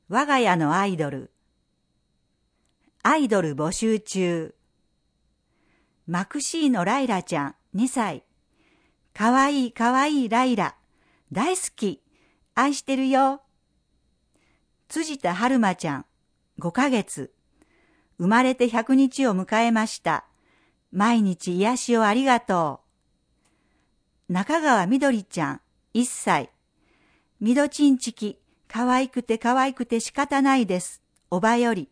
我が家のアイドル。アイドル募集中。マクシーのライラちゃん2歳。かわいいかわいいライラ。大好き。愛してるよ。辻田春馬ちゃん5ヶ月。生まれて100日を迎えました。毎日癒しをありがとう。中川みどりちゃん1歳。みどちんちき。可愛くて可愛くて仕方ないです。おばより。